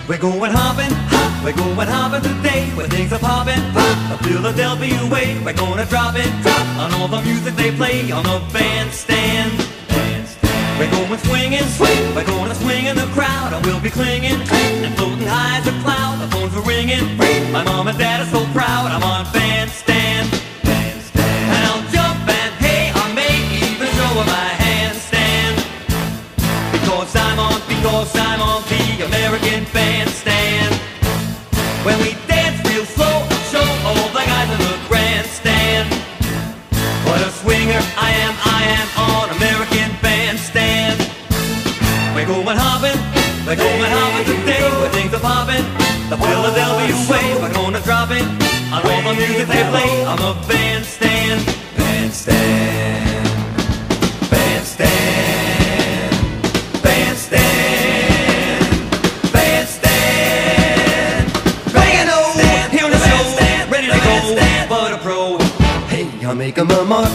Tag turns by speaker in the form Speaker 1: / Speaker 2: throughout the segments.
Speaker 1: We're going hopping, hop, we're going hopping today, where things are popping, pop, the Philadelphia way. We're gonna drop it, drop, on all the music they play on the bandstand. We're going swinging, swing, we're gonna swing in the crowd, and we'll be clinging, and floating high as a cloud. The phones are ringing, my mom and dad are so proud. I'm on bandstand, and I'll jump and hey, I may even show my handstand, because I'm on the American bandstand. When we dance real slow, I'll show all the guys in the grandstand what a swinger I am on American bandstand. We're going hopping today, where things are popping, the Philadelphia way. We're gonna drop it on all the music they play on the bandstand. Bandstand, bandstand, bandstand, bandstand. Bangin' on, here on the show, ready to go, but a pro. Hey, I'll make 'em a mark.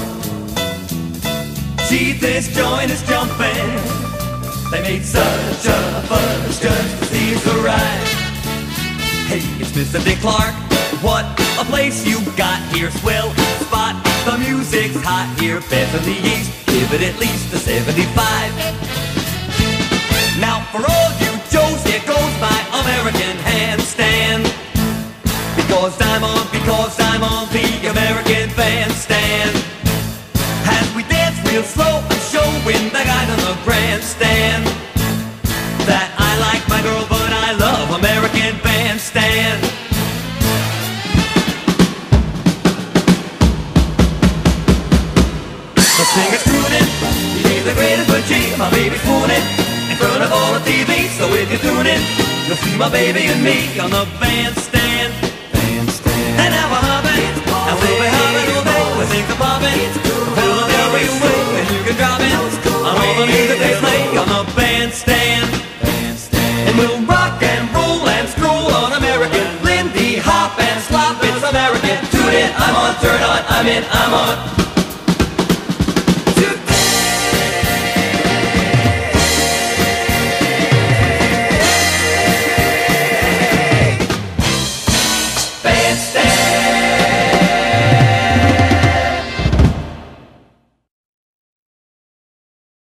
Speaker 1: Gee, this joint is jumping. They made such a fuss just to see us arrive. Hey, it's Mr. Dick Clark. What a place you got here, swell spot. The music's hot here, best in the East. Give it at least a 75. Now for all you Joes, here goes my American handstand. Because I'm on the American bandstand. As we dance real slow, I'm showing the guys on the grandstand that I like my girl, but I love American bandstand. The singer's crooning, he's the greatest, but gee, my baby's swooning in front of all the TV. So if you're tuning, you'll see my baby and me on the bandstand. And now we're hopping, and we'll be hopping all day, where things are popping, Philadelphia way, and you can drop it on all the music they play on the bandstand. And we'll rock and roll and stroll on American, Lindy Hop and slop, it's American. Tune in, I'm on, turn on, I'm in, I'm on.